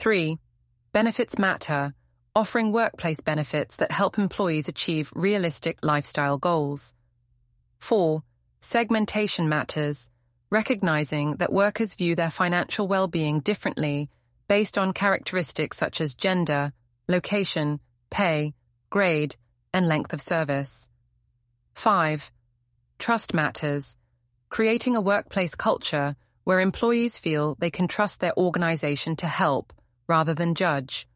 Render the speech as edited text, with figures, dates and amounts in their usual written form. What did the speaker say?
3. Benefits matter, offering workplace benefits that help employees achieve realistic lifestyle goals. 4. Segmentation matters, recognizing that workers view their financial well-being differently based on characteristics such as gender, location, pay, grade, and length of service. 5. Trust matters, creating a workplace culture where employees feel they can trust their organization to help rather than judge.